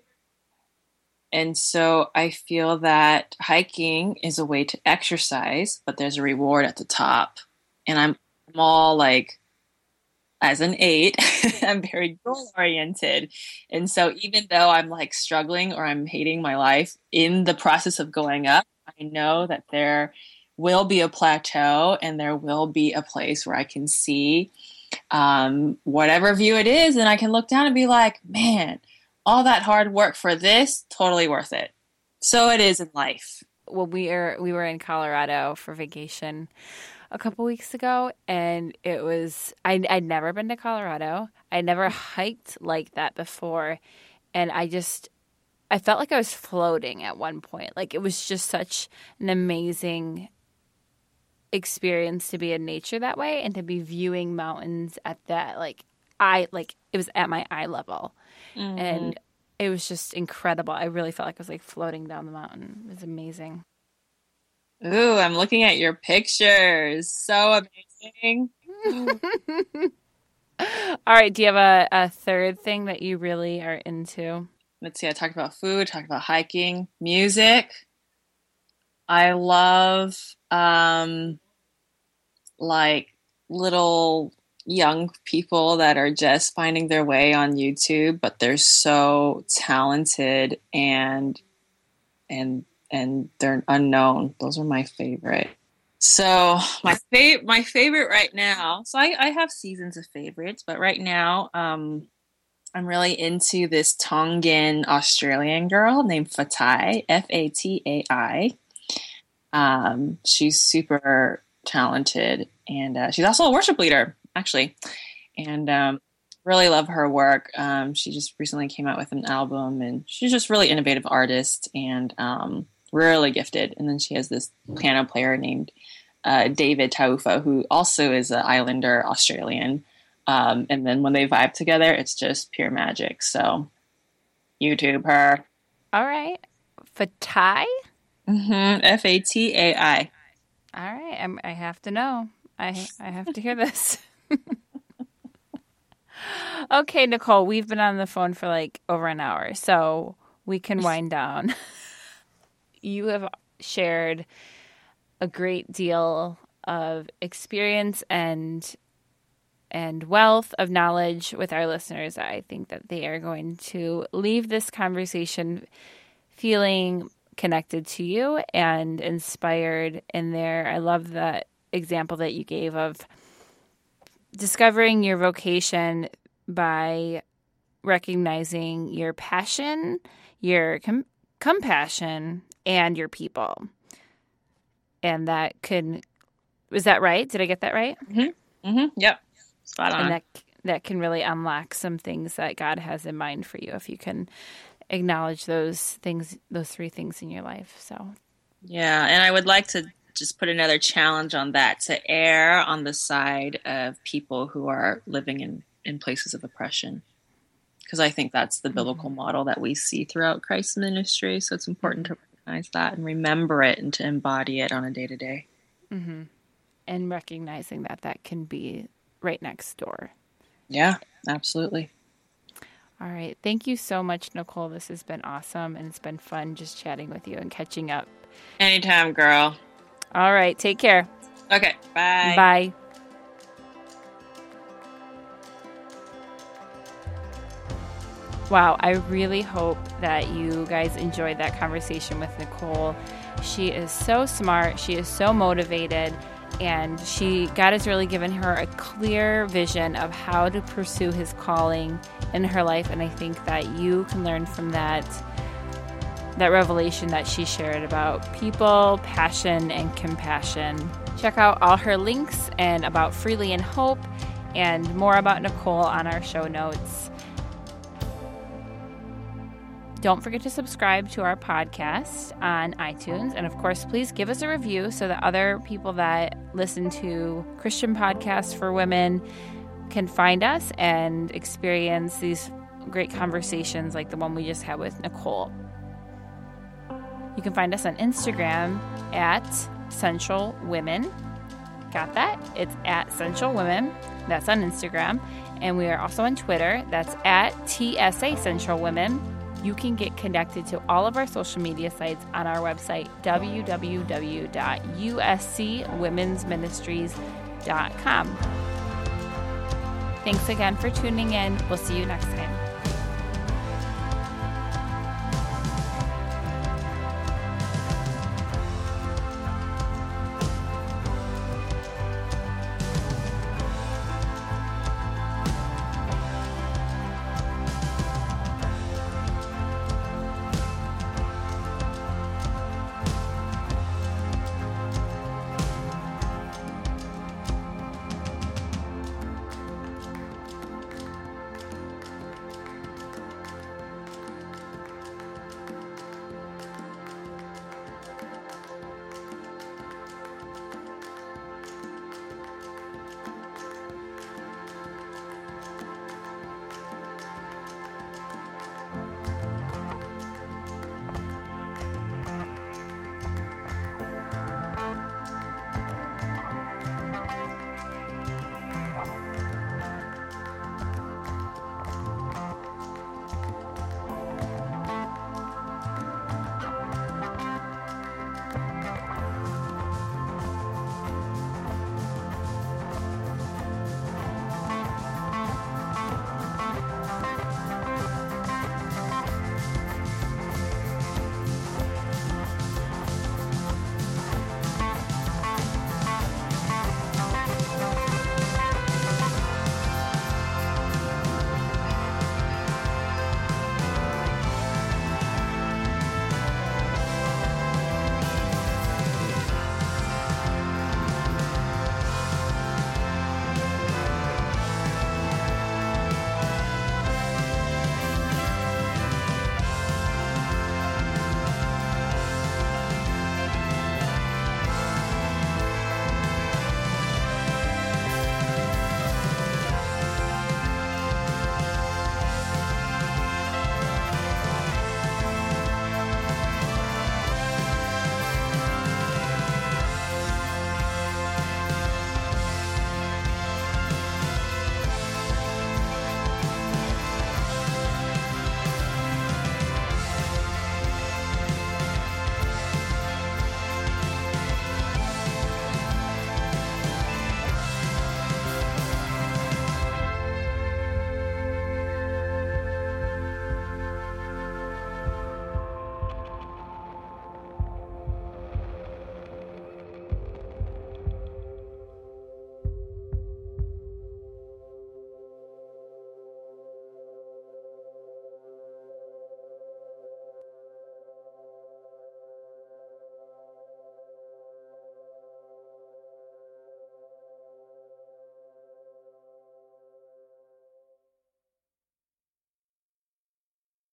And so I feel that hiking is a way to exercise, but there's a reward at the top. And I'm, I'm all like, as an eight, I'm very goal oriented. And so even though I'm like struggling or I'm hating my life in the process of going up, I know that there will be a plateau and there will be a place where I can see um, whatever view it is. And I can look down and be like, man, all that hard work for this, totally worth it. So it is in life. Well, we are we were in Colorado for vacation a couple weeks ago, and it was I I'd never been to Colorado. I'd never hiked like that before, and I just I felt like I was floating at one point. Like it was just such an amazing experience to be in nature that way and to be viewing mountains at that like eye like it was at my eye level. Mm-hmm. And it was just incredible. I really felt like I was like floating down the mountain. It was amazing. Ooh, I'm looking at your pictures. So amazing. All right. Do you have a, a third thing that you really are into? Let's see. I talked about food, talked about hiking, music. I love um, like little young people that are just finding their way on YouTube, but they're so talented and and and they're unknown. Those are my favorite. So my favorite, my favorite right now. So I, I have seasons of favorites, but right now, um, I'm really into this Tongan Australian girl named Fatai, F A T A I. Um, she's super talented, and uh, she's also a worship leader, actually. And um, really love her work. Um, she just recently came out with an album, and she's just really innovative artist and um, really gifted. And then she has this piano player named uh, David Taufa, who also is an Islander Australian. Um, and then when they vibe together, it's just pure magic. So YouTube her. All right. Fatai? Mm-hmm. F A T A I. All right. I'm, I have to know. I I have to hear this. Okay, Nicole, we've been on the phone for like over an hour, so we can wind down. You have shared a great deal of experience and and wealth of knowledge with our listeners. I think that they are going to leave this conversation feeling connected to you and inspired in there. I love the example that you gave of discovering your vocation by recognizing your passion, your com- compassion, and your people. And that can, was that right? Did I get that right? Mm-hmm. Mm-hmm. Yep. Spot on. And that, that can really unlock some things that God has in mind for you if you can acknowledge those things, those three things in your life. So, yeah. And I would like to just put another challenge on that, to err on the side of people who are living in, in places of oppression. Because I think that's the biblical mm-hmm. model that we see throughout Christ's ministry. So it's important to recognize that and remember it and to embody it on a day-to-day. Mm-hmm. And recognizing that that can be right next door. Yeah, absolutely. All right. Thank you so much, Nicole. This has been awesome, and it's been fun just chatting with you and catching up. Anytime, girl. All right. Take care. Okay. Bye. Bye. Wow. I really hope that you guys enjoyed that conversation with Nicole. She is so smart. She is so motivated. And she, God has really given her a clear vision of how to pursue his calling in her life. And I think that you can learn from that, that revelation that she shared about people, passion, and compassion. Check out all her links and about Freely in Hope and more about Nicole on our show notes. Don't forget to subscribe to our podcast on iTunes. And of course, please give us a review so that other people that listen to Christian podcasts for women can find us and experience these great conversations like the one we just had with Nicole. You can find us on Instagram at Central Women. Got that? It's at Central Women. That's on Instagram. And we are also on Twitter. That's at T S A Central Women. You can get connected to all of our social media sites on our website, w w w dot u s c women's ministries dot com. Thanks again for tuning in. We'll see you next time.